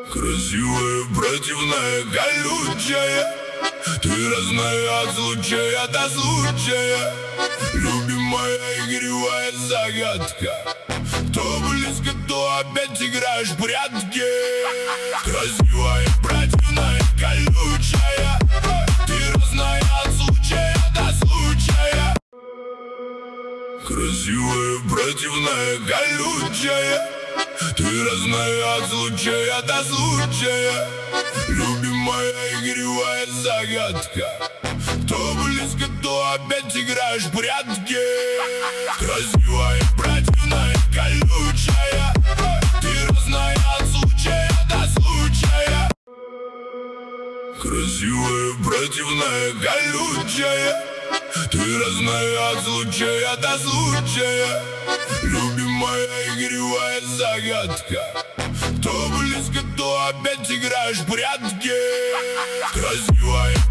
Красивая, противная, колючая, ты разная от случая до случая. Любимая, игривая загадка, то близко, то опять играешь в прятки. Красивая, противная, колючая, ты разная от случая до случая. Красивая, противная, колючая, ты разная от случая до случая. Любимая, игривая загадка, то близко, то опять играешь в прятки. Красивая, противная, колючая, ты разная от случая до случая. Красивая, противная, колючая, ты разная от случая до случая. Любимая, игривая загадка, то близко, то опять играешь в прятки. Красивая,